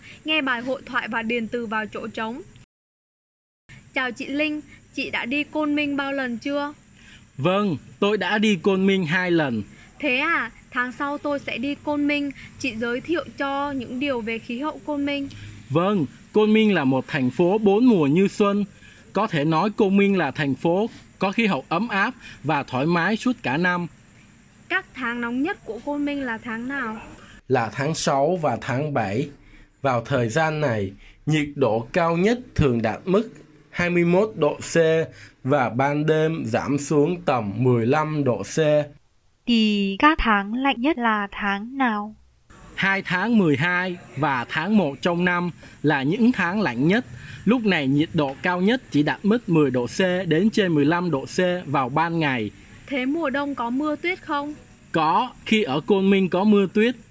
nghe bài hội thoại và điền từ vào chỗ trống. Chào chị Linh, chị đã đi Côn Minh bao lần chưa? Vâng, tôi đã đi Côn Minh 2 lần. Thế à, tháng sau tôi sẽ đi Côn Minh, chị giới thiệu cho những điều về khí hậu Côn Minh. Vâng, Côn Minh là một thành phố 4 mùa như xuân. Có thể nói Côn Minh là thành phố có khí hậu ấm áp và thoải mái suốt cả năm. Các tháng nóng nhất của Côn Minh là tháng nào? Là tháng 6 và tháng 7. Vào thời gian này, nhiệt độ cao nhất thường đạt mức 21 độ C và ban đêm giảm xuống tầm 15 độ C. Thì các tháng lạnh nhất là tháng nào? 2 tháng 12 và tháng 1 trong năm là những tháng lạnh nhất. Lúc này nhiệt độ cao nhất chỉ đạt mức 10 độ C đến trên 15 độ C vào ban ngày. Thế mùa đông có mưa tuyết không? Có, khi ở Côn Minh có mưa tuyết.